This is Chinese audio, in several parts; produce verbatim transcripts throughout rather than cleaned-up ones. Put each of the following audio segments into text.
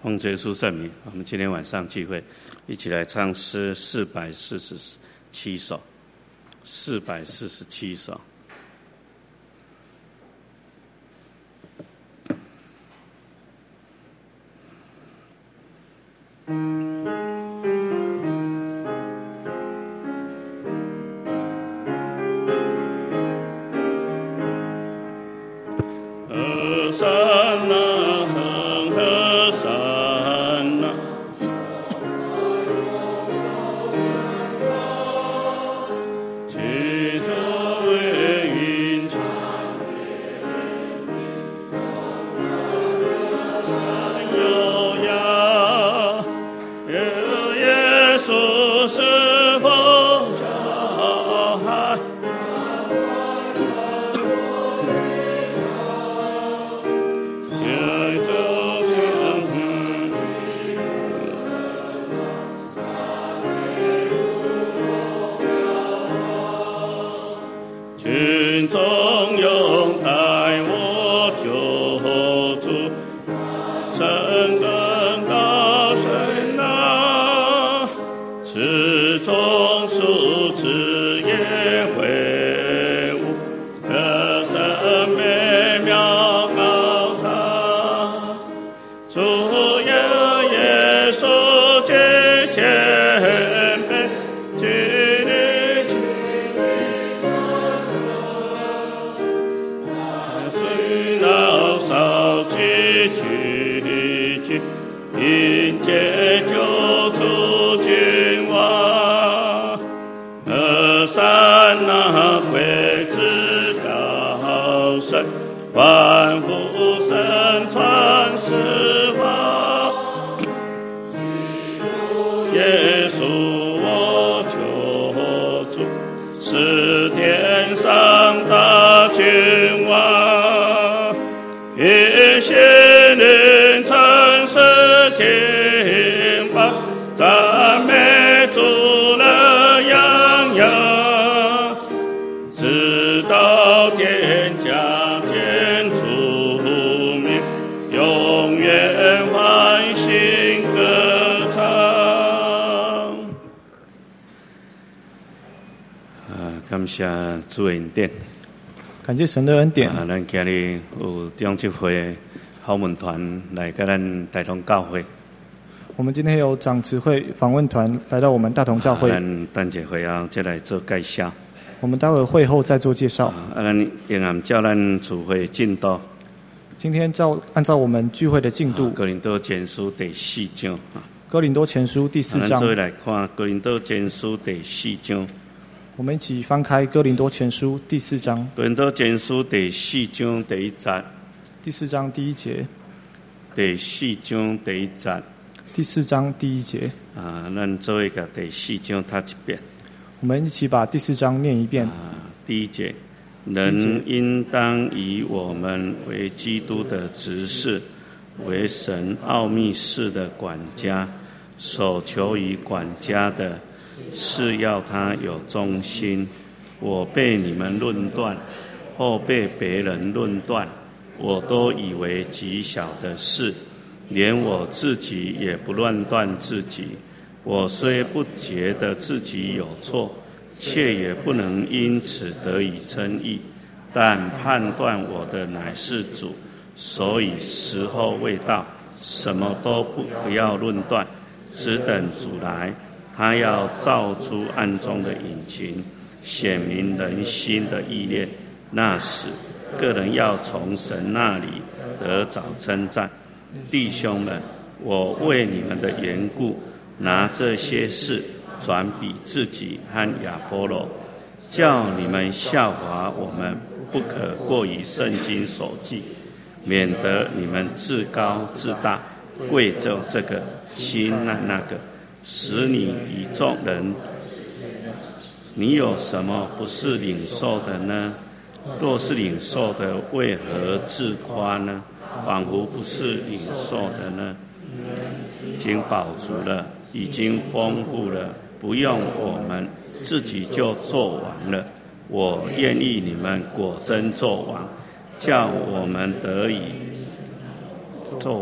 奉耶稣圣名，我们今天晚上聚会，一起来唱诗四百四十七首，四百四十七首。感谢主的恩典， 感谢神的恩典。 啊，咱今日有中职会访问团来跟咱大同教会。 我们今天有长执会访问团来到我们大同教会。 咱等一会后再来做介绍。 我们待会会后再做介绍。 啊，咱沿按照咱聚会进度。 今天照按照我们聚会的进度。 哥林多前书第四章。 哥林多前书第四章。 咱做来看哥林多前书第四章。 我们一起翻开哥林多前书第四章。 哥林多前书第四章第一节。 第四章第一节。 第四章第一节。 第四章第一节。 啊，咱做一个第四章读一遍。 我们一起把第四章念一遍。 啊，第一节，人应当以我们为基督的执事，为神奥秘事的管家，所求于管家的。是要他有忠心。我被你们论断，或被别人论断，我都以为极小的事，连我自己也不论断自己。我虽不觉得自己有错，却也不能因此得以称义。但判断我的乃是主，所以时候未到，什么都不不要论断，只等主来。他要照出暗中的隐情，显明人心的意念。那时，个人要从神那里得着称赞。弟兄们，我为你们的缘故，拿这些事转比自己和亚波罗，叫你们效法我们，不可过于圣经所记，免得你们自高自大，贵就这个，轻慢那个，使你与众人，你有什么不是领受的呢？若是领受的，为何自夸呢？仿佛不是领受的呢？已经饱足了，已经丰富了，不用我们自己就做完了。我愿意你们果真做完，叫我们得以做完。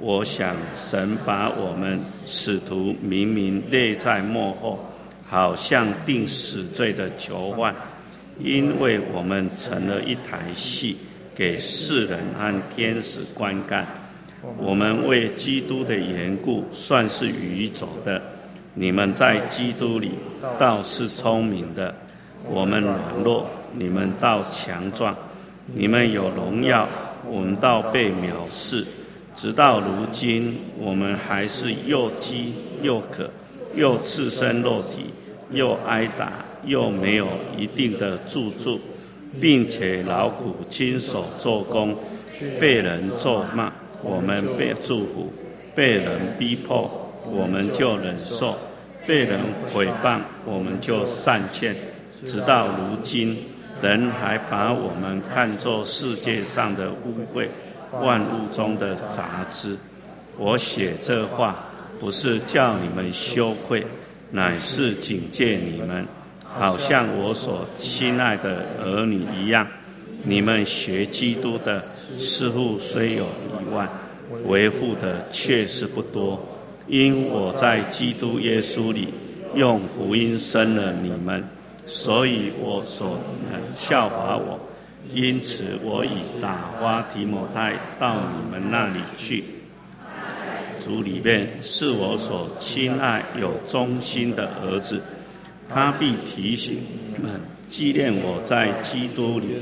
我想神把我们使徒明明列在幕后，好像定死罪的囚犯，因为我们成了一台戏，给世人和天使观看。我们为基督的缘故算是愚拙的，你们在基督里倒是聪明的。我们软弱，你们倒强壮；你们有荣耀，我们倒被藐视。直到如今，我们还是又饥又渴，又赤身肉体，又挨打，又没有一定的住处，并且劳苦亲手做工，被人咒骂，我们被祝福；被人逼迫，我们就忍受；被人毁谤，我们就善劝。直到如今，人还把我们看作世界上的污秽，万物中的杂质。我写这话，不是叫你们羞愧，乃是警戒你们，好像我所亲爱的儿女一样。你们学基督的，似乎虽有一万，维护的确实不多。因我在基督耶稣里用福音生了你们，所以我所能效法我。因此我已打发提摩太到你们那里去。主里面是我所亲爱有忠心的儿子，他必提醒你们，纪念我在基督里，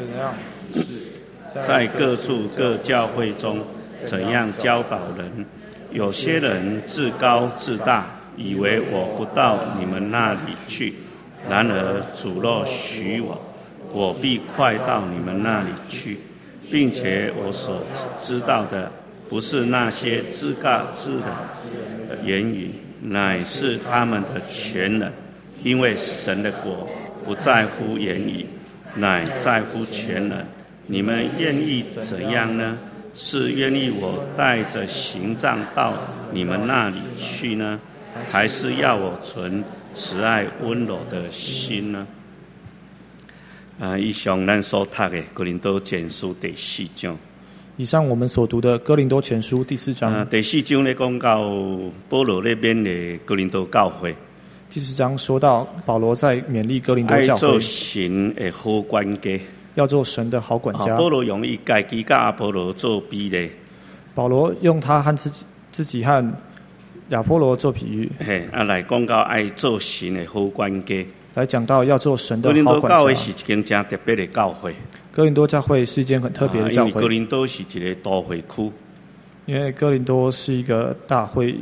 在各处各教会中怎样教导人。有些人自高自大，以为我不到你们那里去，然而主若许我，我必快到你们那里去，并且我所知道的不是那些自高自大的言语，乃是他们的全能。因为神的国不在乎言语，乃在乎全能。你们愿意怎样呢？是愿意我带着行杖到你们那里去呢，还是要我存慈爱温柔的心呢？啊，以上咱所读的哥林多前书第四章。 以上我们所读的哥林多前书第四章。 啊，第四章咧讲到保罗咧勉励哥林多教会。 第四章说到保罗在勉励哥林多教会， 爱做神的好管家， 要做神的好管家。 啊、保罗用伊家己甲阿波罗做比喻。 保罗用他和自己自己和亚波罗做比喻， 嘿，啊来讲到爱做神的好管家，来讲到要做神的好管家。 哥林多教会是一间真特别的教会。 哥林多教会是一间很特别的教会， 啊、因为哥林多是一个都会区， 因为哥林多是一个大会。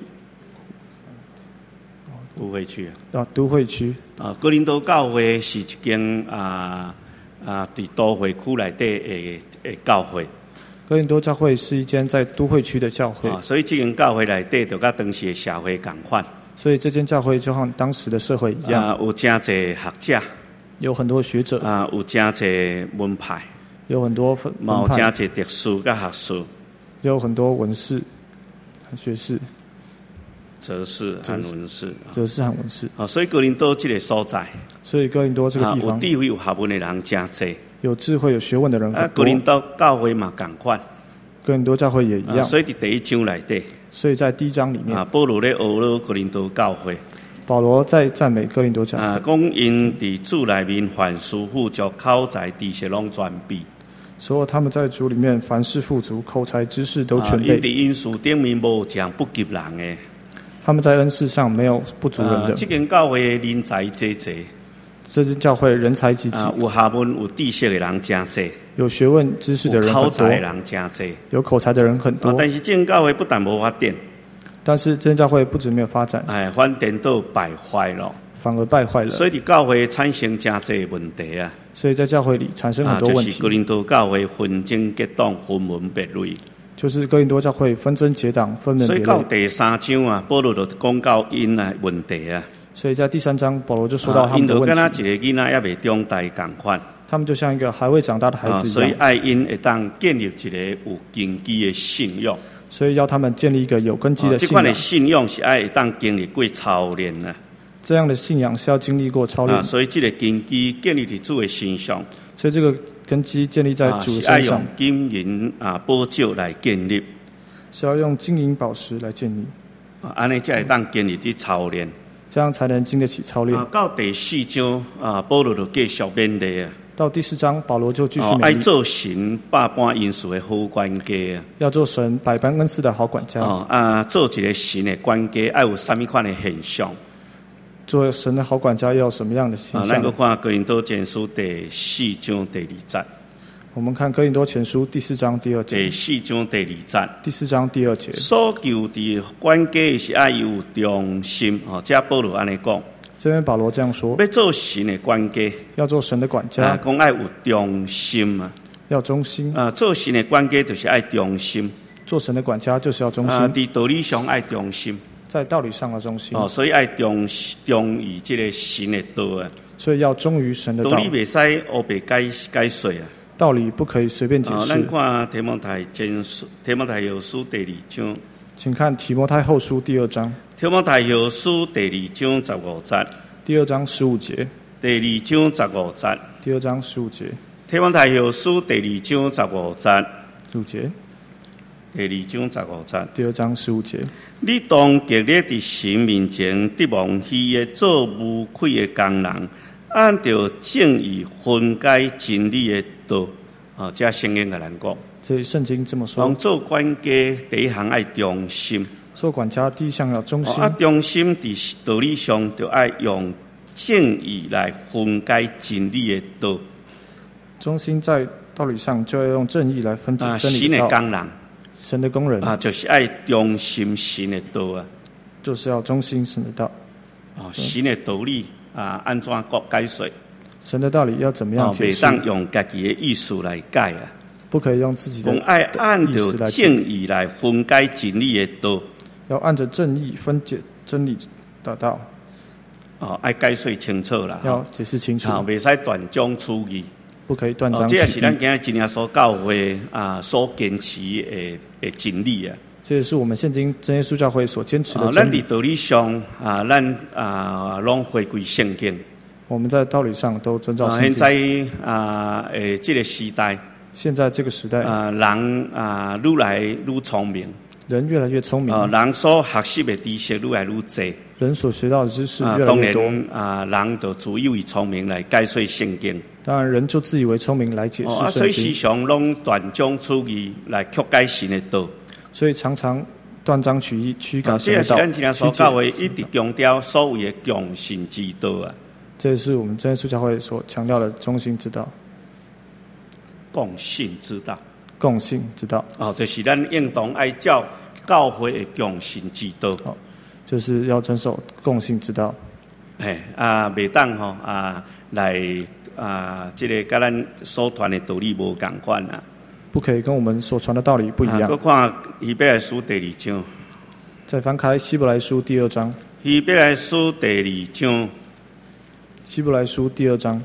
都会区啊， 啊，都会区啊，哥林多教会是一间啊啊，在都会区内底的的教会。 哥林多教会是一间在都会区的教会， 啊，所以这间教会内底就跟当时的社会同款。 所以这间教会就像当时的社会一样， 啊，有真侪学者， 有很多学者， 啊，有真侪门派， 有很多分门派， 有真侪特殊跟学术， 有很多文士、学士。 哲士和文士， 哲士和文士。 啊，所以哥林多这个所在， 所以哥林多这个地方， 啊、有智慧有学问的人真多， 有智慧有学问的人很多。 啊，哥林多教会嘛同款， 哥林多教会也一样。 啊、所以在第一章内底， 所以在第一章里面， 啊，保罗咧学了哥林多教会。 保罗在赞美哥林多教会， 啊，讲因伫主内面凡事富足，口才知识拢全备。 所以他们在主里面凡事富足，口才知识都全备。 因伫因事顶面无讲不及人诶。 他们在恩赐上没有不足人的。 啊、这间教会人才济济， 这间教会人才济济、 啊，有学问有知识的人真济， 有学问知识的人很多， 有口才的人真济， 有口才的人很多。 啊、但是这间教会不但无发展， 但是这间教会不止没有发展， 哎，反正都败坏了， 反而败坏了。 所以伫教会产生真济问题啊。 所以在教会里产生很多问题。 啊、就是哥林多教会纷争结党，分门别类。 就是哥林多教会分争结党，分门别类。 所以到第三章啊，保罗就讲到因的问题啊。 所以在第三章，保罗就说到他们的问题。 因就跟他一个囡仔还未长大同款。 他们就像一个还未长大的孩子一样。啊、 所以爱因会当建立一个有根基的信仰。 所以要他们建立一个有根基的信仰。啊、这款的信仰是爱会当经历过操练的。 这样的信仰是要经历过操练。 啊、所以这个根基建立在主的身上。 所以这个根基建立在主身上。 啊、是爱用金银啊宝石来建立。 是要用金银宝石来建立， 啊，安尼才会当建立伫操练。 这样才能经得起操练。 啊，到第四章啊，保罗就继续勉励啊。 到第四章，保罗就继续哦， 勉励， 爱做神百般因素的好管家啊。 要做神百般恩赐的好管家。 哦啊，做一个神的管家，爱有什么款的现象？ 做神的好管家要有什么样的形啊， 象？ 咱个看哥林多前书第四章第二节。 我们看哥林多前书第四章第二节。 第四章第二节。 第四章第二节。 所求的管家是爱有忠心。哦，这保罗安尼讲。 这边保罗这样说： 要做神的管家， 要做神的管家， 啊，讲爱有忠心啊， 要忠心啊，做神的管家就是爱忠心。 做神的管家就是要忠心。 啊，在道理上爱忠心。 在道理上要忠心。 哦，所以爱忠忠于这个神的道啊。 所以要忠于神的道。 道理袂使黑白改改水啊。 道理不可以随便解释。 哦，咱看提摩太前书，提摩太后书第二章。 请看提摩太后书第二章。 提摩太后书第二章十五节。 第二章十五节。 第二章十五节。 第二章十五节。 提摩太后书第二章十五节。 十五节。 第二章十五节。 第二章十五节。 你当极力伫神面前得望虚的做无愧的工人，按照正义分解真理的道。啊，这圣经甲咱讲。 这圣经这么说。 做管家第一项爱忠心。 做管家第一项要忠心。 啊，忠心伫道理上就爱用正义来分解真理的道。 忠心在道理上就要用正义来分解真理的道。神的工人。 神的工人啊，就是爱忠心神的道啊， 就是要忠心神的道。 啊，神的道理啊，安怎各解说？ 神的道理要怎么样解释？ 袂当用家己的意思来改啊， 不可以用自己的意思来。 爱按照正义来分解真理的道， 要按着正义分解真理的道。 哦，爱解说清楚啦， 要解释清楚， 啊，袂使断章取义。 不可以断章取义。 这也是咱今日真耶稣教会啊所坚持的的真理啊。 这也是我们现今真耶稣教会所坚持的真理。 咱伫道理上啊，咱啊拢回归圣经。 我们在道理上都遵照圣经。 现在啊，诶，这个时代， 现在这个时代啊，人啊愈来愈聪明， 人越来越聪明， 啊，人所学习的知识愈来愈多， 人所学到的知识越来越多。 当然啊，人就自以为聪明来解说圣经。 当然，人就自以为聪明来解释圣经。 啊，所以时常拢断章取义来曲解神的道。 所以常常断章取义、驱赶神的道。 这也是咱今日所教会一直强调所谓的共信之道啊。 这也是我们真耶稣教会所强调的中心之道。 共信之道。 共信之道。 哦，就是咱应当爱照教会的共信之道。 哦，就是要遵守共信之道。 哎啊，袂当吼啊来啊，这个跟咱所传的道理无共款啊。 不可以跟我们所传的道理不一样。 啊，看希伯来书第二章。 再翻开希伯来书第二章。 希伯来书第二章。 希伯来书第二章。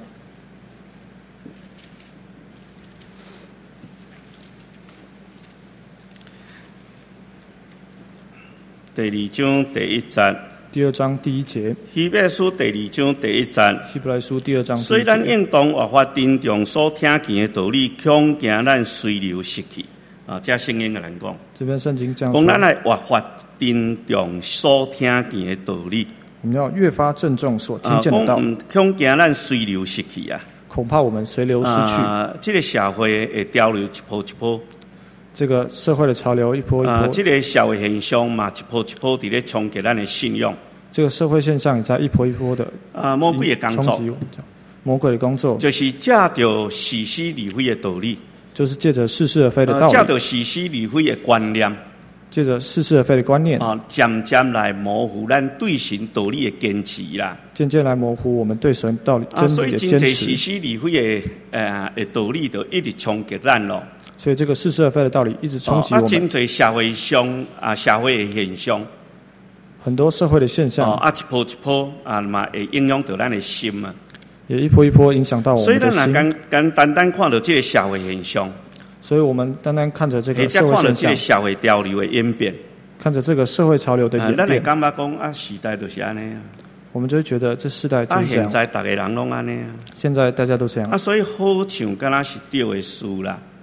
第二章第一节。 第二章第一节。 希伯来书第二章第一节。 希伯来书第二章第一节。 所以咱应当活法珍重所听见的道理，恐惊咱随流失去。啊，这圣经个人讲。 这边圣经这样说。 讲咱来活法珍重所听见的道理。 我们要越发郑重所听见的道。 啊，恐惊咱随流失去啊。 恐怕我们随流失去。 啊，这个社会会潮流一波一波。 这个社会的潮流一波一波。 啊，这个社会现象嘛，一波一波伫咧冲击咱的信用。 这个社会现象也在一波一波的啊，魔鬼的工作， 魔鬼的工作， 就是借着是是理非的道理， 就是借着似是而非的道理， 借着是是理非的观念， 借着似是而非的观念啊，渐渐来模糊咱对神道理的坚持啦， 渐渐来模糊我们对神道理真理的坚持。 啊，所以真侪是是理非的呃的道理，就一直冲击咱咯。 所以这个似是而非的道理一直冲击我们。 啊，真侪社会上啊，社会的现象。 很多社会的现象， 哦、啊，一波一波啊嘛，会影响到咱的心啊， 也一波一波影响到我们的心。 所以咱若简单单看到这个社会现象， 所以我们单单看着这个社会现象， 看到这个社会潮流的演变， 看着这个社会潮流的演变， 咱会感觉讲啊，时代就是安尼啊， 我们就会觉得这世代就是这样。 啊，现在大家人拢安尼啊， 现在大家都这样啊，所以好像敢若是对的事啦。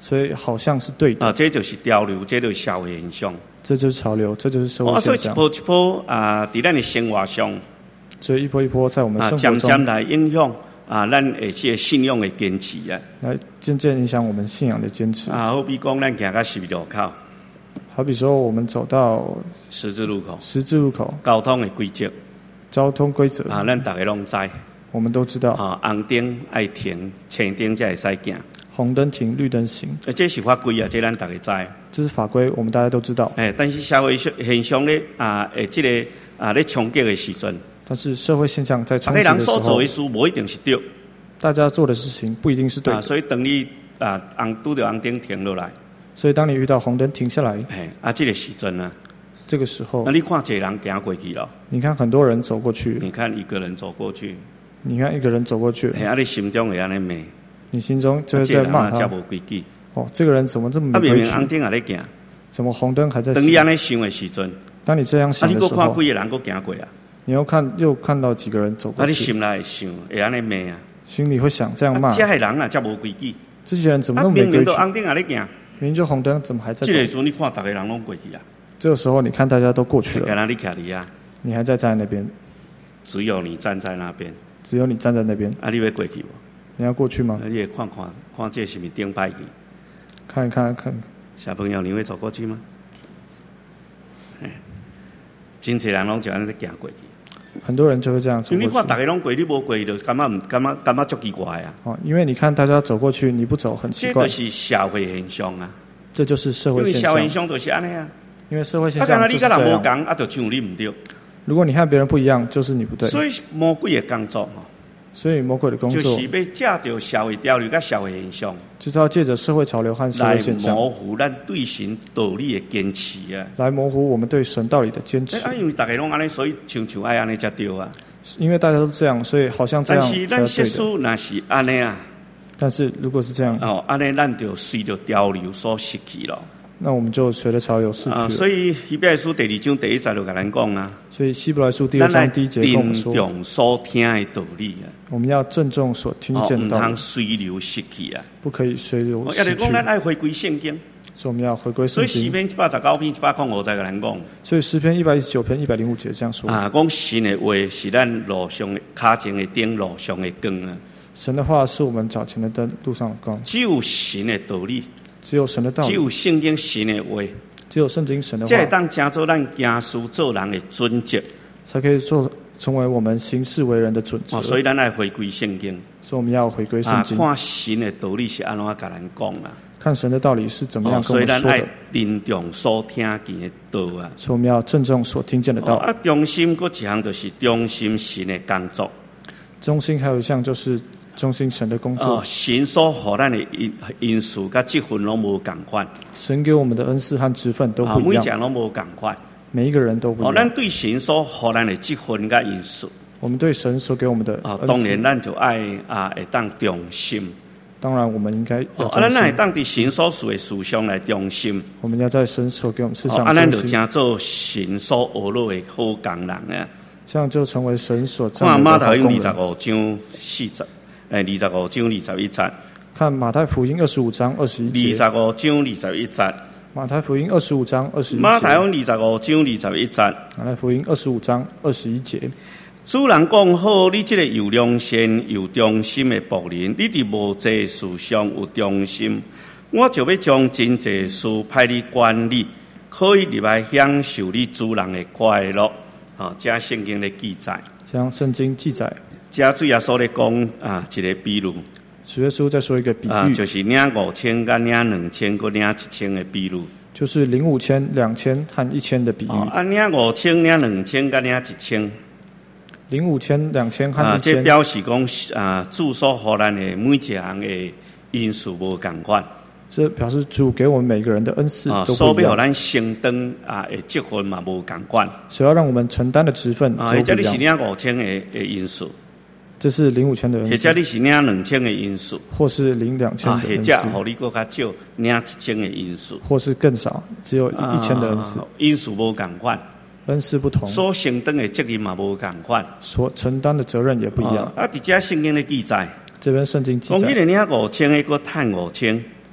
所以好像是对的啊，这就是潮流，这就是社会现象。 这就是潮流，这就是社会啊，所现象。 以一波一波啊，在咱的生活上， 所以一波一波在我们啊， 生活渐渐中来影响啊，咱的这信仰的坚持啊。 来渐渐影响我们信仰的坚持。 啊，好比讲，咱行到十字路口， 好比说我们走到十字路口， 十字路口， 交通的规则交通规则啊，咱大家拢知。 我们都知道， 啊，红灯爱停，青灯才会使行。 红灯停，绿灯行， 啊，这是法规啊，这咱大家知。 这是法规，我们大家都知道。 哎，但是社会现象咧啊，诶，这个啊咧冲击的时阵， 但是社会现象在冲大家击的时候人所做的，事无一定是对。 大家做的事情不一定是对啊， 的。 所以等你啊红拄着红灯停落来， 所以当你遇到红灯停下来， 哎，啊，这个时阵啊， 这个时候那，你看一个人行过去了， 你看很多人走过去， 你看一个人走过去， 你看一个人走过去， 哎，啊，你心中会安尼骂， 你心中就会啊这个在骂他人啊这。无规矩， 哦，这个人怎么这么啊， 没规矩？ 明明红灯也咧行， 怎么红灯还在等你行？ 安尼想的时阵， 当你这样啊，你搁想的时候， 看几个人搁行过啊， 你又看又看到几个人走啊， 过去， 你心内会想会安尼骂啊， 心里会想这样骂啊，：这个人啊，这无规矩， 这些人怎么啊， 那么没规矩明明都？红灯也咧行， 明明就红灯，怎么还在走？ 这个时候你看大家人拢过去啊， 这个时候你看大家都过去了， 敢若你徛伫啊， 你还在站在那边， 只有你站在那边， 只有你站在那边， 啊，你要过去无？ 你要过去吗啊，？你会看看看这是毋是顶摆去？ 看一看看， 小朋友，你会走过去吗？哎，真侪人拢就安尼行过去。 很多人就会这样走因为你看过去。 大家拢过，你无过去，就感觉唔感觉感觉足奇怪啊！ 哦，因为你看大家走过去，你不走很奇怪这就，是社会现象啊！ 这就是社因为会现象。 社会现象就是安尼啊！ 因为社会现啊，敢若象就是你甲人无这样。 共，啊，就像你唔对。 如果你和别人不一样，就是你不对。 所以魔鬼的工作吼， 所以魔鬼的工就作是要借着社会潮流甲社会现象， 就是要借着社会潮流和社来会现象， 模糊咱对神道理的坚持啊！ 来模糊我们对神道理的坚持哎。啊，因为大家拢安尼，所以像像爱安尼才对啊！ 因为大家都这样，所以好像这但样才是咱习对的。 俗若是安尼啊， 但是如果是这样， 哦，安尼咱就随着潮流所失去了。 那我们就随着潮流逝去啊， 了。 所以希伯来书第二章第一节就甲咱讲啊， 所以希伯来书第二咱来章第一节跟我们珍说， 重所听的道理啊， 我们要郑重所听哦， 见的道理唔通，随流失去啊。 不可以随流哦，也逝去。 就是讲，咱爱回归圣经， 所以我们要回归所圣经。 以诗篇一百十九篇一百零五节甲咱讲所以诗篇一百一十九篇一百零五节这样说： 啊，讲神的话是咱路上的脚前的灯，路上的光啊。 神的话是我们脚前的灯，路上的光。 只有神的道理， 只有神的道理， 只有圣经神的话， 只有圣经神的才会话， 当成做咱行事做人的准则。 才可以做成为我们行事为人的准则。 哦，所以咱爱回归圣经所以我们要回归圣啊， 经， 看神的道理是安怎甲咱讲啊。 看神的道理是怎么样哦， 跟所以咱爱我们说的。 珍重所听见的道啊。 所以我们要郑重所听见的道。 哦啊，中心搁一项就是中心神的工作。 中心还有一项就是中心神的工哦作，， 神所予咱的因因素甲积分拢无共款， 神给我们的恩赐和职分都啊， 不一样， 每一项拢无共款。 每一个人都不哦， 一样。 咱对神所予咱的积分甲因素， 我们对神所给我们的啊， 恩当然赐， 咱就爱啊会当忠心。 当然我们应该哦， 要啊，咱忠心。 哪会当伫神所属的事上来忠心？ 我们要在神所给我们事哦， 上啊，咱就忠心， 诚做神所学落的好工人啊。 这样就成为神所赞看美马太福音的好工人。 二十五章四十，诶，二十五章二十一节， 看马太福音二十五章二十一节， 二十五章二十一节， 马太福音二十五章二十一马太福节， 音二十五章二十一节。 马太福音二十五章二十一节。 主人讲好，你这个有良心有忠心的仆人，你伫无济事上有忠心，我就要将真济事派你管理，可以入来享受你主人的快乐。啊，这圣经的记载， 将圣经记载， 这主耶稣咧讲啊，一个比喻主耶稣再说一个比啊， 喻， 就是领五千跟领两千跟领一千的比喻。 就是领五千、两千和一千的比喻。 哦，啊，领五千、领两千跟领一千。 领五千、两千和啊， 一千， 这表示讲啊，主所予咱的每一项的因素无共款这表示主给我们每个人的恩赐啊， 都不一样， 所要予咱升等啊的积分嘛无共款所以要让我们承担的职分啊，或者都不一你是样。 领五千的的因素， 这是领五千的恩或者赐， 你是领两千的因素或是领两千啊， 的恩或者赐， 互你搁较少领一千的因素， 或是更少，只有一千的恩赐。 啊因素无共款， 恩赐不同， 所升等的责任嘛无共款， 所承担的责任也不一样。 啊，伫遮圣经的记载， 这边圣经记讲迄载， 个领五千的搁趁五千。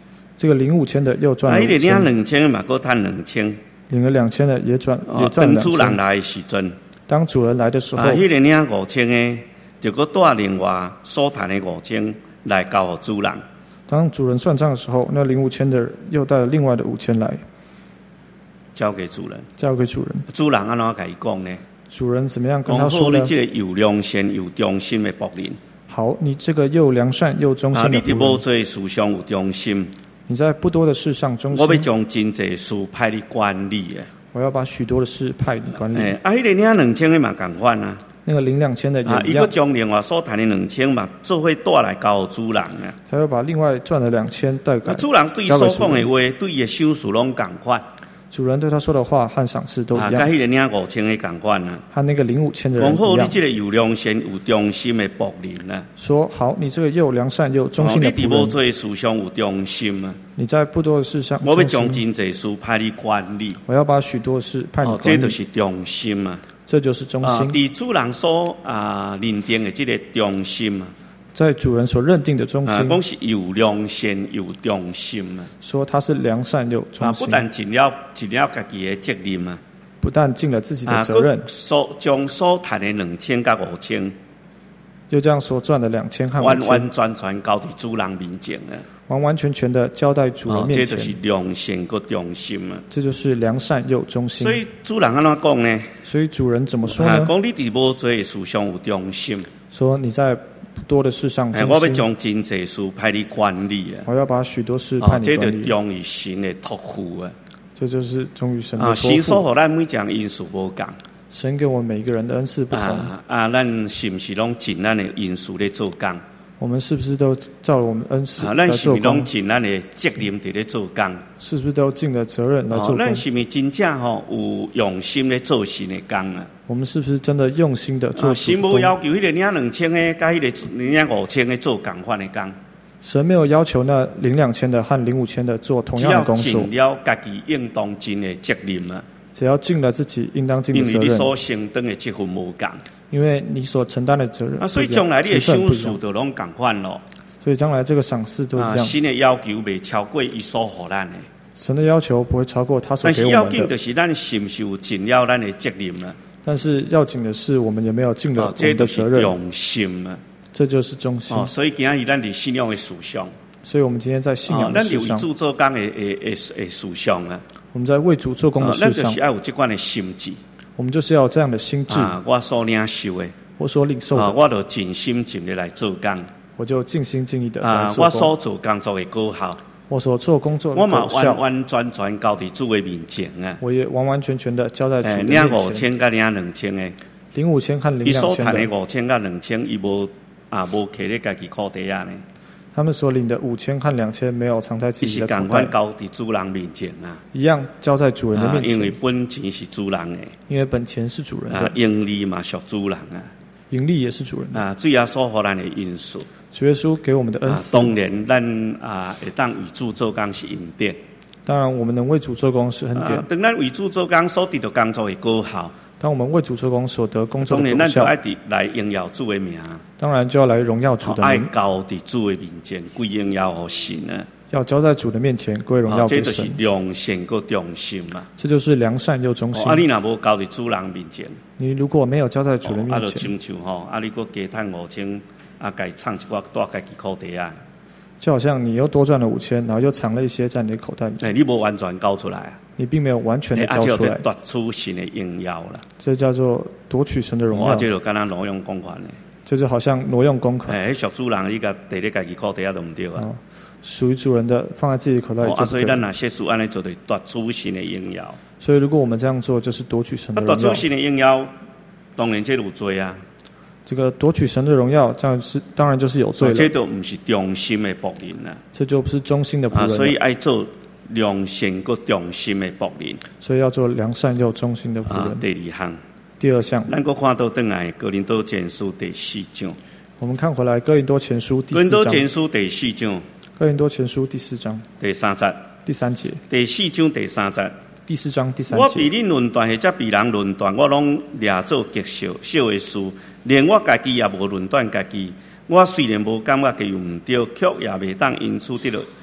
这个领五千的又赚啊， 了五迄个领千， 两千的嘛，搁赚两千。 领了两千的也赚哦也，赚当两千。 主人来的时阵， 当主人来的时候， 啊，迄个领五千的，就搁带另外所赚的五千来交给主人。 当主人算账的时候，那领五千的又带了另外的五千来交给主人， 交给主人。 主人安怎甲伊讲呢？ 主人怎么样跟讲好， 他说呢你？这个又良善又忠心的仆人， 好，你这个又良善又忠啊， 心的你伫仆人， 无做事上有忠心， 你在不多的事上忠我要心， 将真济事派你管理的。 我要把许多的事派你管理。 诶，啊，迄个领两千的嘛共款啊， 那个领两千的啊，伊也一样， 搁将另外所赚的两千嘛，做伙带来交给主人啊。 他要把另外赚的两千带给啊，主人对伊交给所讲主人。 的话，对伊的赏赐拢共款， 主人对他说的话和赏赐都啊， 一样， 甲迄个领五千的共款啊。 和那个领五千的人讲好，你一样。 这个有良善有忠心的仆人啊， 说好，你这个又良善又忠哦， 心你伫无的仆人， 做事上有忠心啊， 你在不多的事上我要忠心， 将真济事派你管理。 我要把许多的事派你哦，这管理， 就是忠心啊！ 这就是忠啊， 心。 伫主人所啊认定的这个忠心啊， 在主人所认定的忠啊， 心， 讲是有良善有忠心啊， 说他是良善又啊， 忠心， 不但尽了尽了家己的责任啊， 不但尽了自己的啊， 责任， 所将所赚的两千甲五千， 又将所赚的两千和五完千， 完全全交伫主人面前啊， 完完全全的交代主人哦， 面前， 这就是良善个忠心啊。 这就是良善又忠心。 所以主人安怎讲呢？ 所以主人怎么说啊， 呢？ 讲你伫无做的事上有忠心， 说你在不多的事上哎，我要忠心， 将真济事派你管理啊。 我要把许多事哦派，你这就管理， 忠于神的托付啊！ 这就是忠于神的啊， 托神所付。 予咱每件因素无共神给我们每一个人的恩赐不同， 啊啊，咱是毋是拢尽咱的因素咧做工？ 我们是不是都照了我们恩赐啊， 来咱是做工毋是拢？尽咱的责任伫咧做工？ 是不是都尽了责任来做哦， 工？ 咱是毋是真正吼有用心咧做神的工啊？ 我们是不是真的用心的做啊， 主工？ 神无要求迄个领两千的，甲迄个领五千的做共款的工， 神没有要求那领两千的和领五千的做同只要样的工作尽，了家己应当尽的责任啊， 只要尽了自己应当尽因为你的责任， 所承担的这份无共因为你所承担的责任啊，所以不一样将来你的职分赏不一样赐就拢共款咯。 所以将来这个赏赐都一啊， 样。 神的要求未超过伊所予咱的， 神的要求不会超过他所但是要给我们的， 紧就是咱是毋是有尽了咱的责任啊？ 但是要紧的是我们有没有尽了哦我， 这就是们的责任， 忠心啊！ 这就是忠心。 哦，所以今日咱伫信仰的事上， 所以我们今天在信仰哦， 的事上， 咱有为主做工的的的的事上啊， 我们在为主做工的哦，咱事上就是，要有这款的心智我们就是要有这样的心智。 啊！我所领受的， 我所领受啊， 的， 我就尽心尽力来做工我就尽心尽力的来啊！ 做工。 我所做工作的果效， 我所做工作的我嘛果效， 完完全全交伫主的面前啊！ 我也完完全全的交在主诶， 的领五面前。 千甲领两千的。 领五千和领伊所两千的， 赚的五千甲两千，伊无啊无摕咧家己口袋啊呢， 他们所领的五千和两千没有藏在自伊己的口是共款袋， 交伫主人面前啊， 一样交在主人的啊， 面因为前。 本钱是主人的， 因为本钱是主人啊的，， 盈利嘛属主人啊， 盈利也是主人的。 啊，最后所予咱的因素， 主耶稣给我们的恩啊， 赐， 当然咱啊会当为主做工是恩典， 当然我们能为主做工是恩典啊。，当咱为主做工所得到工作的果效， 当我们为主做工所得工作当然的果效， 咱就爱伫来荣耀主的名， 当然就要来荣耀主哦爱的名， 交伫主的面前归荣耀互神啊， 要交在主的面前归荣啊这就是耀给神。 良善个忠心嘛。 这就是良善又忠心哦。啊，你若无交伫主人面前。 你如果没有交在主人啊，就面前， 亲像吼，啊，你搁加趁五千，啊，家藏一寡带家己口袋啊， 就好像你又多赚了五千，然后又藏了一些在你的口袋里， 哎，你无完全交出来啊， 你并没有完全的啊，这就交出来， 夺取神的荣耀啦。 这叫做夺取神的荣我耀。 这就敢若挪用公款的， 这就好像挪用公款， 哎，迄属主人你甲摕咧家己口袋啊，都毋对啊。 哦，属于主人的放在自己的口袋里哦啊， 就不对了。 所以咱若谢属安尼做，就夺取神的荣耀。 所以如果我们这样做，就是夺取神啊， 的荣耀。 夺取神的荣耀，当然这有罪啊， 这个夺取神的荣耀，这样是当然就是有罪哦这了， 都毋是忠心的仆人啦。 这就不是忠心的仆啊，所以人了。 爱做良善个忠心的仆人。 所以要做良善又忠心的仆啊， 人。 第二项， 第二项， 咱搁看到转来哥林多前书第四章。 我们看回来哥林多前书第哥林多四章， 前书第四章哥林多前书第四章第三节， 第三节， 第四章第三节。 第四章第三我被节。 恁论断，或者被人论断，我拢掠做极小小的事，连我家己也无论断家己。我虽然无感觉家己有毋对，却也袂当因此得到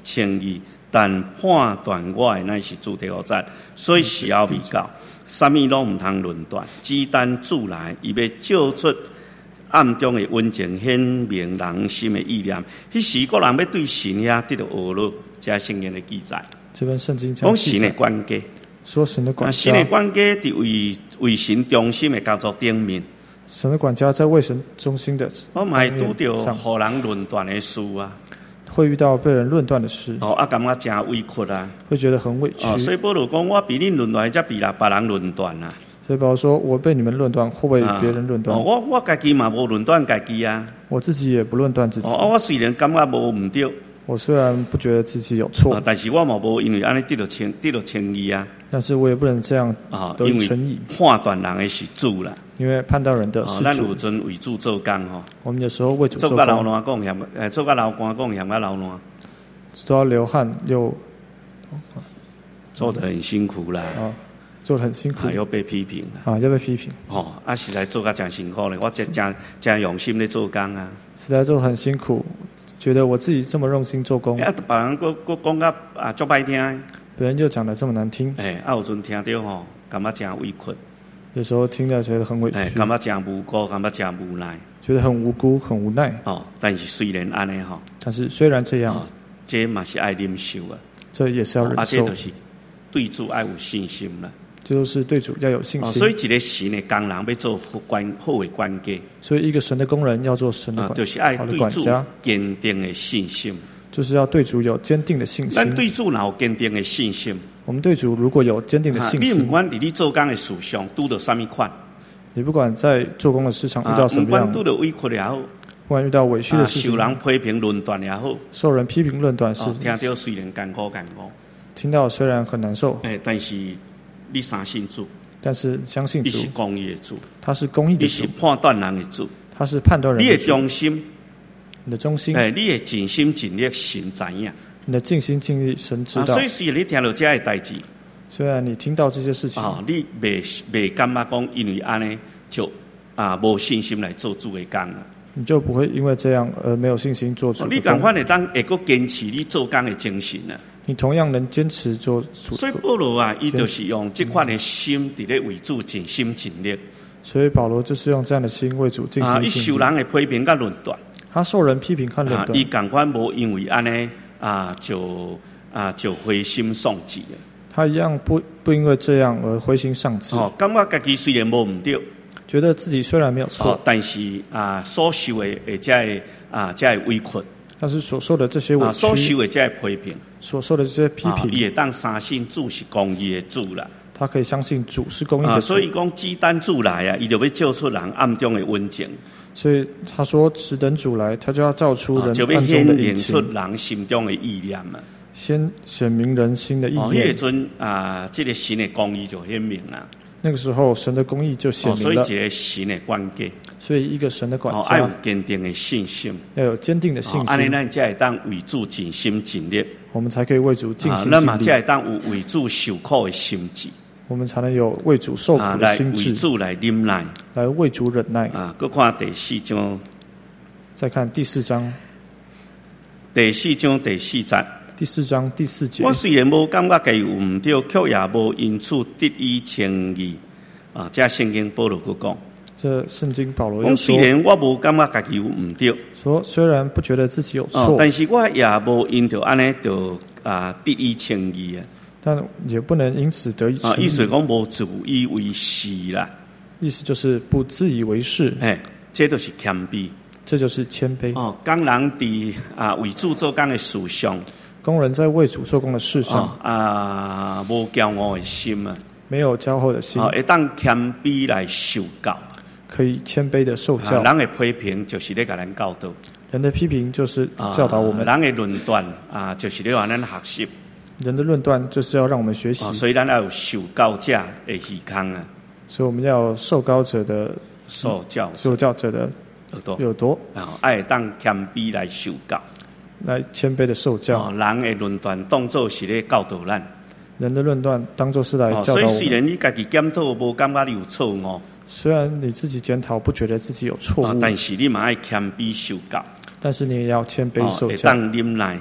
称义，但判断我的乃是主第五节，所以是要未到，啥物拢毋通论断。只等主来，伊要照出暗中的温情，显明人心的意念。迄时个人要对神遐得到学乐，这圣经的记载。 这本圣经讲神的管家， 说神的管家， 神的管家伫为为神中心的工作顶面。 神的管家在为神中心的， 我嘛会拄到互人论断的事啊， 会遇到被人论断的事， 哦，啊，感觉真委屈啊， 会觉得很委屈。 哦，所以保罗讲，我比你论断，才比啦别人论断啊。 所以保罗说，我被你们论断，或被别人论断。 啊哦、我我家己嘛无论断家己啊， 我自己也不论断自己。 哦，我虽然感觉无唔对。 我虽然不觉得自己有错、 啊，但是我嘛无因为安尼得到称得到称义啊。 但是我也不能这样得以称义。 判断人的是主啦， 因为判断人的是主。 咱有阵为主做工吼。 我们有时候为主做工。 做甲流汗讲嫌，诶，做甲流汗讲嫌甲流汗。 都要流汗又做得很辛苦啦。 啊，做得很辛苦。 啊，要被批评啦。啊，要被批评。 哦，啊，实在做甲真辛苦咧，我真真真用心咧做工啊。 实在做很辛苦。觉得我自己这么用心做工， 啊，别人佫佫讲甲啊足歹听， 别人就讲得这么难听， 哎，啊有阵听到吼，感觉真委屈， 有时候听了觉得很委屈， 哎，感觉真无辜，感觉真无奈， 觉得很无辜，很无奈。 哦，但是虽然安尼吼， 但是虽然这样， 哦、这嘛是爱忍受啊， 这也是要忍受， 啊，这就是对主爱有信心啦。 这就是对主要有信心。 哦、所以一个神的工人要做管好的管家， 所以一个神的工人要做神的管、 啊，就是爱对主坚定的信心， 就是要对主有坚定的信心。 咱对主有坚定的信心， 我们对主如果有坚定的信心， 啊、你不管伫你做工的事上拄到什么款， 你不管在做工的市场遇到什么样，不管拄到委屈也好， 不管遇到委屈的事情， 受人批评论断也好， 受人批评论断是、哦， 听到虽然艰苦艰苦， 听到虽然很难受， 哎，但是你相信主。 但是相信主， 你是公义的主， 他是公义的主， 你是判断人的主， 他是判断人的主。 你的忠心， 你的忠心， 哎，你的尽心尽力，神知影。 你的尽心尽力，神知道。 啊、所以虽然你听到这些代志， 虽然你听到这些事情， 啊，你未未感觉讲，因为安尼就啊无信心来做主的工啊， 你就不会因为这样而没有信心做主的工。 你赶快会当会够坚持你做工的精神啊。 你同样能坚持做主。 所以保罗啊，伊就是用这款的心，伫咧为主尽心尽力。 所以保罗就是用这样的心为主尽心尽力。 啊，伊受人的批评甲论断， 他受人批评和论断， 伊赶快无因为安尼啊就啊就灰心丧志了。 他一样不不因为这样而灰心丧志。 哦，感觉家己虽然无唔对， 觉得自己虽然没有错、 哦，但是啊所受的诶这个啊这个委屈。 但是所受的这些委屈，啊、 所受的这些批评， 所受的这些批评， 伊、哦、会当相信主是公义的主啦。 他可以相信主是公义的主， 啊、所以讲只等主来啊，伊就要照出人暗中的温情。 所以他说，只等主来，他就要照出人暗中的隐情， 就要显出人心中的意念嘛。 先显明人心的意念。 哦，迄个阵啊，这个神的公义就显明啦。 那个时候，神的公义就显明了。 哦、所以一个神的管家， 所以一个神的管家， 要、哦、有坚定的信心， 要有坚定的信心。 安尼咱才会当为主尽心尽力， 我们才可以为主尽心尽力。 那么才会当有为主受苦的心志， 我们才能有为主受苦的心志， 啊、来为主来忍耐， 来为主忍耐。 啊，搁看第四章， 再看第四章， 第四章第四节。 第四章第四节， 我虽然无感觉家己有唔对，却也无因此得以称义。啊，这圣经保罗去讲， 这圣经保罗又说， 虽然我无感觉家己有唔对， 说虽然不觉得自己有错、 哦，但是我也无因着安尼就啊得以称义啊。 但也不能因此得以称义。 啊，意思讲无自以为是啦， 意思就是不自以为是。 哎，这就是谦卑， 这就是谦卑。 哦，工人伫啊为主做工的事上。 工人在为主做工的事上、 哦、啊，无骄傲的心啊， 没有骄傲的心， 哦，会当谦卑来受教， 可以谦卑的受教。 啊、人的批评就是咧甲咱教导， 人的批评就是教导我们； 啊、人的论断啊，就是咧让咱学习。 人的论断就是要让我们学习。 哦、所以咱要有受教者的耳孔啊， 所以我们要有受教者的受教受教者的耳朵， 耳朵啊，爱当谦卑来受教。 来谦卑的受教、 哦，人的论断当作是咧教导咱， 人的论断当作是来教导我们、 哦。所以虽然你家己检讨无感觉你有错误， 虽然你自己检讨不觉得自己有错误、 哦，但是你嘛爱谦卑受教。 但是你也要谦卑受教， 会当忍耐，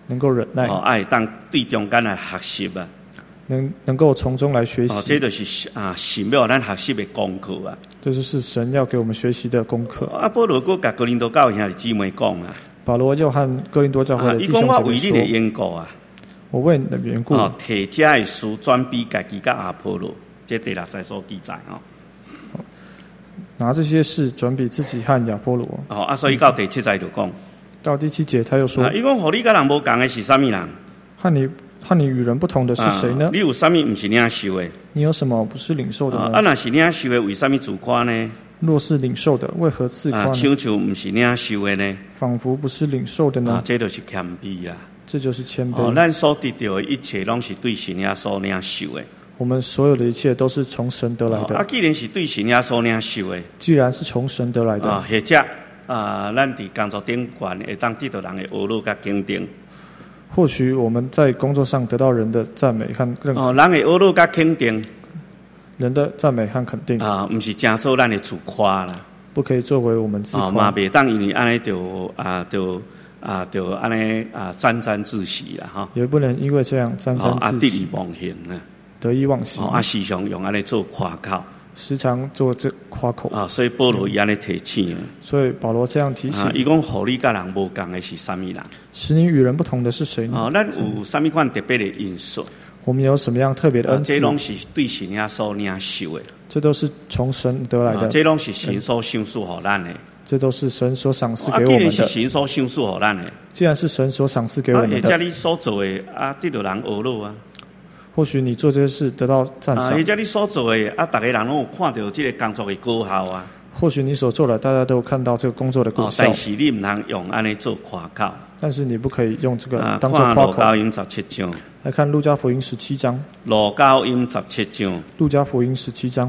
能够忍耐， 哦，爱当对中间来学习啊。 能能够从中来学习。 哦，这就是啊，神要咱学习的功课啊。 这就是神要给我们学习的功课。 啊，保罗佮甲哥林多教会兄弟姊妹讲啊， 保罗又和哥林多教会的弟兄姐妹说：“ 伊讲我为你的缘故啊， 我为你的缘故， 哦，提这的事转比家己甲阿波罗，这第六节所记载哦。 拿这些事转比自己和亚波罗。” 哦，啊，所以到第七节就讲， 到第七节他又说：“ 伊讲和你甲人无共的是啥物人？ 和你和你与人不同的是谁呢？ 你有啥物不是领受的？ 你有什么不是领受的呢？ 啊，若是领受的，为啥物自夸呢？ 若是领受的，为何自夸呢？ 啊，像就不是领受的呢？ 仿佛不是领受的呢？ 啊，这就是谦卑啦。 这就是谦卑。 哦，咱所得到的一切，拢是对神也所领受的。 我们所有的一切都是从神得来的。 哦、啊，既然是对神也所领受的， 既然是从神得来的， 啊，或者啊，咱伫工作顶悬会当得到人的阿乐甲肯定。 或许我们在工作上得到人的赞美和认可。 哦，人的阿乐甲肯定， 人的赞美和肯定啊，不是正做咱的自夸啦。 不可以作为我们自夸。 啊，嘛袂当因为安尼就啊就啊就安尼啊沾沾自喜啦哈。 也不能因为这样沾沾自喜。 啊，得意忘形啊。 得意忘形。 啊，时常用安尼做夸口。 时常做这夸口啊，所以保罗伊安尼提醒。 所以保罗这样提醒。 伊讲，互你甲人无共的是啥物人？ 使你与人不同的是谁呢？ 哦，咱有啥物款特别的因素？ 我们有什么样特别的恩赐？ 这拢是对神也所领受的。 这都是从神得来的。 这拢是神所赏赐互咱的。 这都是神所赏赐给我们的。 既然是神所赏赐互咱的， 既然是神所赏赐给我们的， 或者你所做的啊，得到人阿乐啊。 或许你做这些事得到赞赏， 或者你所做的啊，大家人拢有看到这个工作的果效啊。 或许你所做的，大家都有看到这个工作的果效。 但是你唔能用安尼做夸口。 但是你不可以用这个当做夸口。看路加福音十七章。 来看路加福音十七章。 路加福音十七章。 路加福音十七章。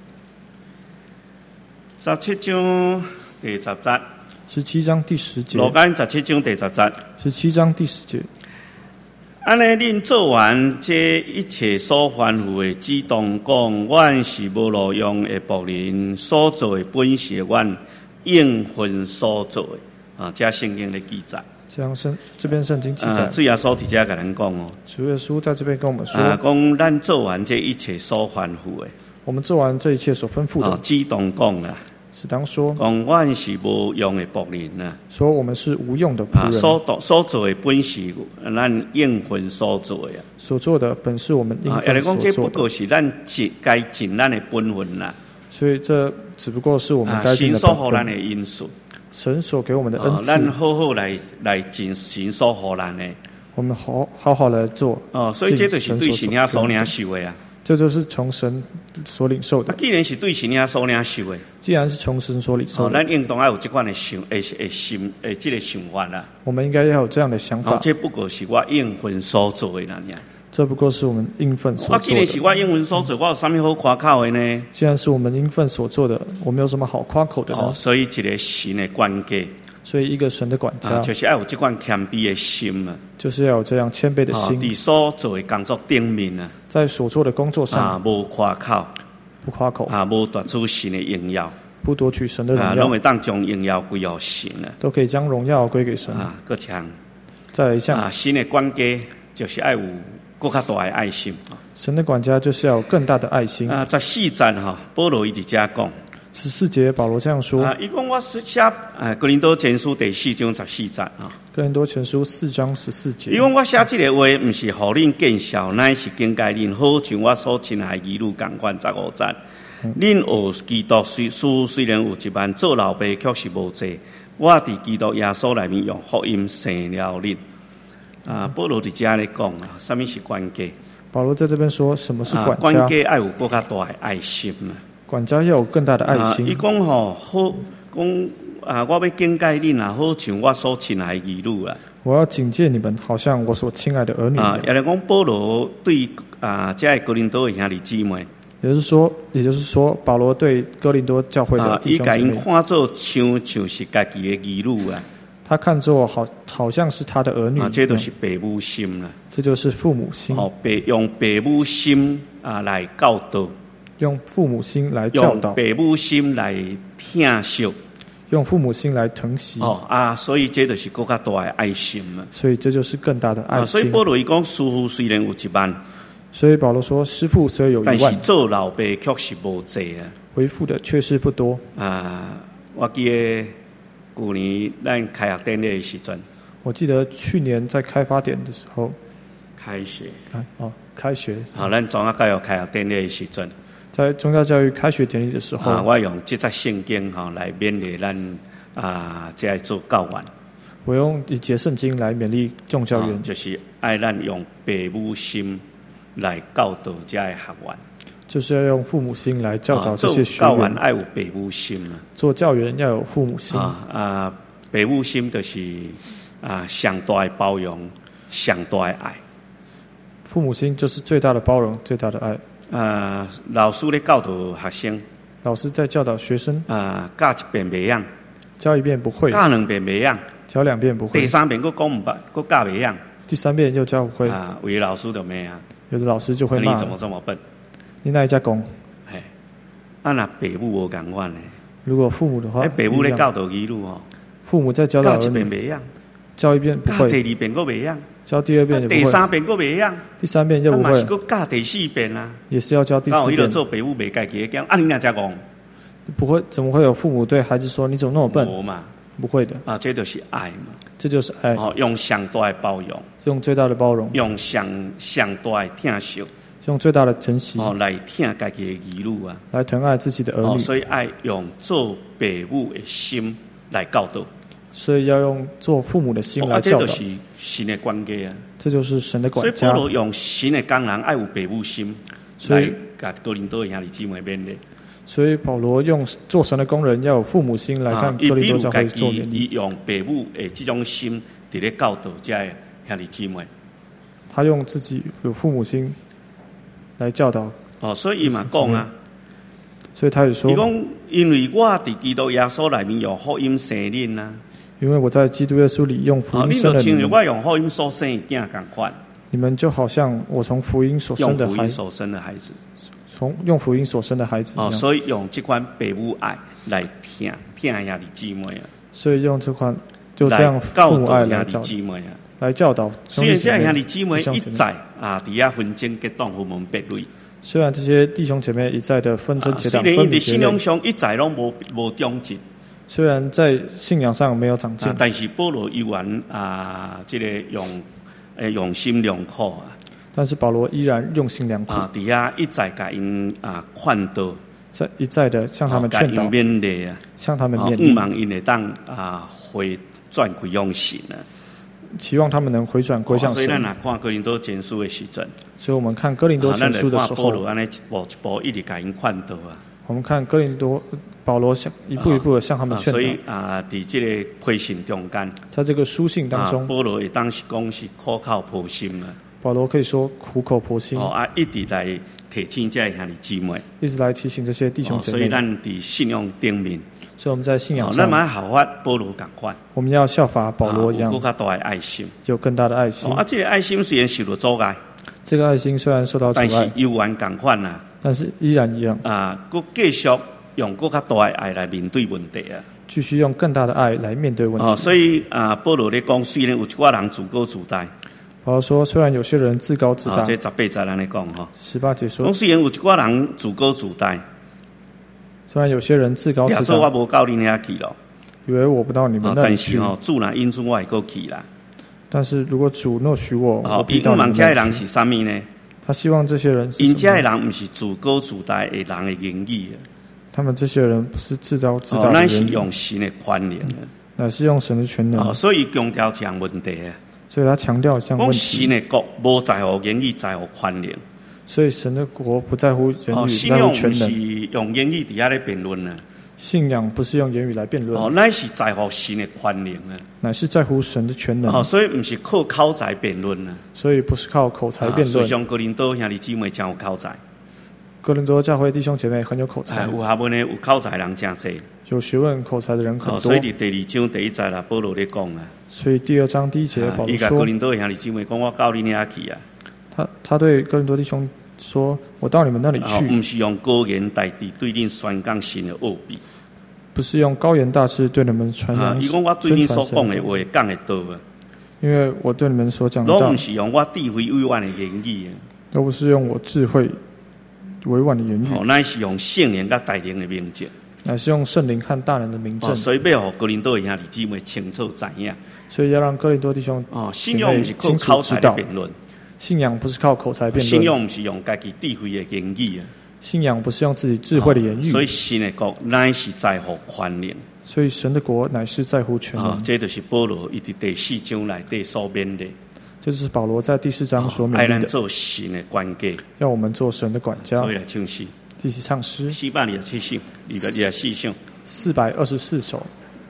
十七章第十节。 十七章第十节。 路加十七章第十节。 十七章第十节。 安尼，恁做完这一切所吩咐的，只当讲，阮是无路用的仆人，所做的本是阮应份所做的。啊，这圣经的记载。 这样圣这边圣经记载。 啊，主耶稣伫遮甲咱讲哦。 主耶稣在这边跟我们说。 啊，讲咱做完这一切所吩咐的。 我们做完这一切所吩咐的。 啊，只当讲啦。 是当说， 讲阮是无用的仆人啊， 说我们是无用的仆人。 啊，所所做的本是咱应份所做的， 所做的本是我们应份所做的。啊， 讲这不过是咱尽该尽咱的本分啦。 所以这只不过是我们该尽的本分。 神所互咱的因素， 神所给我们的恩赐， 咱好好来来尽神所互咱的。 我们好好好来做。 哦，所以这就是对神遐所领受的啊。 这就是从神所领受的。 既然是对神遐所领受的， 既然是从神所领受的， 咱应当要有这款的想，诶诶心，诶这个想法啦。 我们应该要有这样的想法。 哦，这不过是我应份所做的那样。 这不过是我们应份所做的。 我既然是我应份所做，我有啥物好夸口的呢？ 既然是我们应份所做的，我们有什么好夸口的呢？ 哦，所以一个神的管家。 所以，一个神的管家、 啊、就是要有这款谦卑的心啊， 就是要有这样谦卑的心。 在、哦、所做的工作顶面啊， 在所做的工作上啊，无夸口， 不夸口啊，无夺取神的荣耀， 不夺取神的荣耀， 拢会当将荣耀归于神啊， 都可以将荣耀归给神啊。搁强， 再来一项啊，神的管家就是要有更较大的爱心啊。 神的管家就是要有更大的爱心啊。十四节哈，保罗伊伫遮讲。 十四节，保罗这样说：“ 啊，伊讲我写啊，哥林多前书第四章十四节啊。 哥林多前书四章十四节。 伊讲我写这个话，不是互恁见笑，乃是警戒恁，好像我所亲爱的儿女共款十五节。恁学基督虽书虽然有一万，做老爸却是无济。我伫基督耶稣内面用福音生了恁。啊，保罗伫遮咧讲啊，什么是管家？ 保罗在这边说，什么是管家？啊、 管家要有更加大的爱心啊。” 管家要有更大的爱心。 伊讲吼好，讲啊，我要警戒恁啊，好像我所亲爱的儿女啊。 我要警戒你们，好像我所亲爱的儿女啊。也来讲保罗对啊，这个哥林多的兄弟姊妹， 也就是说，也就是说，保罗对哥林多教会的弟兄姐妹， 伊甲因看做像像是家己的儿女啊。 他看作好，好像是他的儿女。 啊，这都是父母心啦。 这就是父母心。 哦，用父母心啊来教导。 用父母心来教导， 用父母心来疼惜， 用父母心来疼惜。 哦啊，所以这就是更加大的爱心嘛。 所以这就是更大的爱心。 啊、所以保罗伊讲，师傅虽然有一万， 所以保罗说，师傅虽有一万， 但是做老爸却是无济啊。 为父的确是不多。 啊，我记得去年咱开学典礼的时阵， 我记得去年在开发点的时候， 开学， 开哦，开学。 好，咱中央教育开学典礼的时阵， 在宗教教育开学典礼的时候， 啊，我用这则圣经吼来勉励咱啊，这来做教员。 我用一节圣经来勉励众教员， 啊，就是爱咱用父母心来教导这些学员。 就是要用父母心来教导这些学员。 做教员爱有父母心啊。 做教员要有父母心啊啊，父母心就是啊上大的包容，上大的爱。 父母心就是最大的包容，最大的爱。 啊，老师咧教导学生， 老师在教导学生。 啊，教一遍袂样， 教一遍不会； 教两遍袂样， 教两遍不会； 第三遍佫讲唔捌，佫教袂样， 第三遍又教不会。 啊，有的老师就骂啊， 有的老师就会骂。 你怎么这么笨？ 你哪一家讲？ 嘿，啊那父母无共款呢？ 如果父母的话， 哎，父母咧教导儿女哦， 父母在教导儿女， 教一遍袂样， 教一遍不会； 第二遍佫袂样， 教第二遍也不会； 第三遍佫袂样， 第三遍又不会。 嘛是佫教第四遍啊， 也是要教第四遍。 刚好伊就做父母袂家己讲，啊你哪家讲？ 不会，怎么会有父母对孩子说你怎么那么笨？ 无嘛， 不会的。 啊，这就是爱嘛， 这就是爱。 哦，用上大的包容， 用最大的包容， 用上上大的疼惜。 用最大的珍惜哦，来疼家己的儿女啊， 来疼爱自己的儿女。 哦，所以爱用做父母的心来教导。 所以要用做父母的心来教导。 哦啊、这就是神的管家啊。 这就是神的管家。 所以保罗用神的工人爱有父母心， 所以来甲哥林多兄弟姊妹勉励。 所以保罗用做神的工人要有父母心来看哥林多教会做勉励。 伊用父母的这种心，伫咧教导这些兄弟姊妹。 他用自己有父母心来教导。 哦，所以伊嘛讲啊， 所以他也说， 伊讲因为我伫基督耶稣内面用福音生恁啊， 因为我在基督耶稣里用福音生了你们。 你就我用福音所生的囝同款。 你们就好像我从福音所生的孩子， 用福音所生的孩子， 从用福音所生的孩子哦，所以用这款父母爱来疼疼兄弟姊妹啊， 所以用这款就这样父母爱来教姊妹啊， 来教导。 虽然这兄弟姊妹一再啊，伫遐纷争结党，分门别类。 虽然这些弟兄姐妹一再的纷争结党， 虽然因伫信仰上一再拢无无长进， 虽然在信仰上没有长进， 啊、但是保罗依然啊，这个用诶用心良苦啊。 但是保罗依然用心良苦啊，伫遐一再甲因啊劝导， 在一再的向他们劝导， 勉励啊， 向他们勉励， 希望因会当啊回转归向神啊。 期望他们能回转归向神。 所以咱若看哥林多前书的时阵， 所以我们看哥林多前书的时候， 保罗安尼一步一步一直甲因劝导啊。 我们看哥林多保罗向一步一步的向他们劝导。 所以啊，伫这个批信中间， 在这个书信当中， 保罗也当时讲是苦口婆心啊。 保罗可以说苦口婆心， 哦啊，一直来提醒这些兄弟姊妹， 一直来提醒这些弟兄姐妹。 所以咱伫信仰顶面。 所以我们在信仰上， 咱嘛效法保罗同款， 我们要效法保罗一样， 有更加大的爱心， 有更大的爱心。 啊，这个爱心虽然受到阻碍， 这个爱心虽然受到阻碍， 但是依然同款啊， 但是依然一样啊，佫继续用更加大的爱来面对问题啊， 继续用更大的爱来面对问题。 哦，所以啊，保罗咧讲，虽然有一寡人自高自大， 保罗说，虽然有些人自高自大， 啊，这十八节人咧讲吼， 十八节说， 虽然有一寡人自高自大。 虽然有些人自高自大， 耶稣我无到恁遐去咯， 以为我不到你们那里去。 但是哦，主若因准我会过去啦。 但是如果主若许我， 哦， 我必到你们那里去。 因望这人是啥物呢？ 他希望这些人是什么？ 因这人不是自高自大的人的言语啊。 他们这些人不是自高自大的人， 那、 哦、是用神的权能啊， 乃是用神的权能。 哦，所以强调这样问题啊。 所以他强调这样问题。 神的国无在乎言语，在乎权能。 所以神的国不在乎言语， 哦、 在乎权能。 信仰不是用言语伫遐咧辩论啊。 信仰不是用言语来辩论， 哦，乃是在乎神的权能啊， 乃是在乎神的权能。 哦，所以不是靠口才辩论啊， 所以不是靠口才辩论。 实际上，哥林多兄弟姊妹真有口才， 哥林多教会弟兄姐妹很有口才， 有学问的、有口才的人真多， 有学问、口才的人很多。 哦、所以伫第二章第一节啦，保罗咧讲啊， 所以第二章第一节保罗说， 哥林多兄弟姊妹讲，我到你遐去啊。 他他对哥林多弟兄说，我到你们那里去， 不是用高言大智对恁宣讲神的奥秘。 不是用高言大志对你们传扬、 啊，伊讲我对你所讲的话讲会到啊， 因为我对你们所讲的道， 拢不是用我智慧委婉的言语啊， 都不是用我智慧委婉的言语， 哦，乃是用圣灵甲大能的明证， 乃是用圣灵和大能的明证。 哦，所以要互哥林多的兄弟姊妹清楚知影。 所以要让哥林多弟兄哦，信仰不是靠口才的辩论， 信仰不是靠口才辩论， 信仰不是用家己智慧的言语啊， 信仰不是用自己智慧的言语。 哦、所以神的国乃是在乎权能， 所以神的国乃是在乎权能。 哦，这就是保罗伊伫第四章内底所勉励。 这就是保罗在第四章所勉励的。 爱咱做神的管家， 要我们做神的管家。 所以来唱诗， 继续唱诗。 四百二十七首，二百二十四首， 四百二十四首。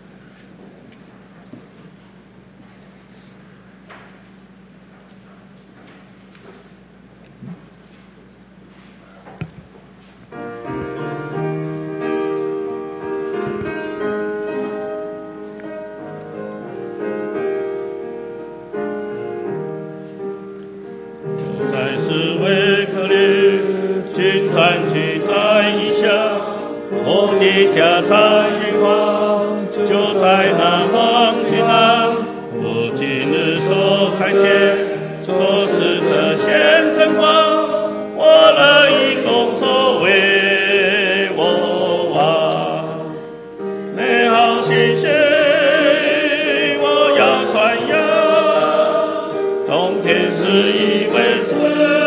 家在远方，就在那方济南。我今日所参见，做使者显真光，我乐意工作为我王。美好信息我要传扬，从天使以为是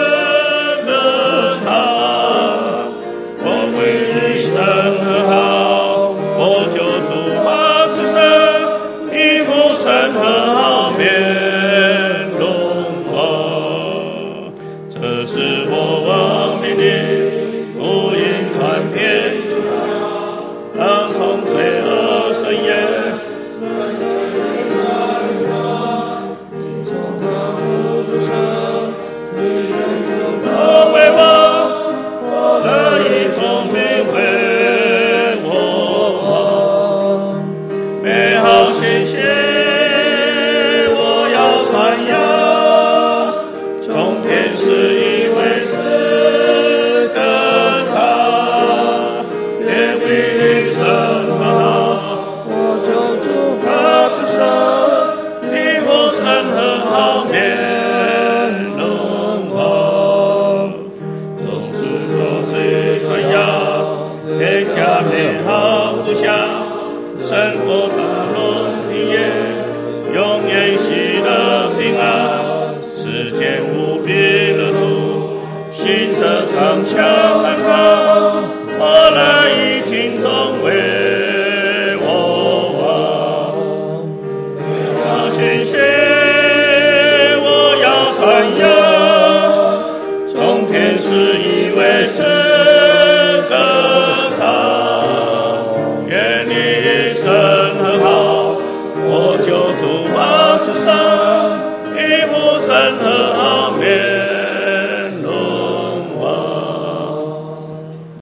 歌唱，我为神和好。神和好面容啊，这是我王命令，福音传遍当从罪恶深渊，我为王，我乐意从命为我王，美好信息。胜过大龙平野，永远喜乐平安，世间无比的路，行者常相安康。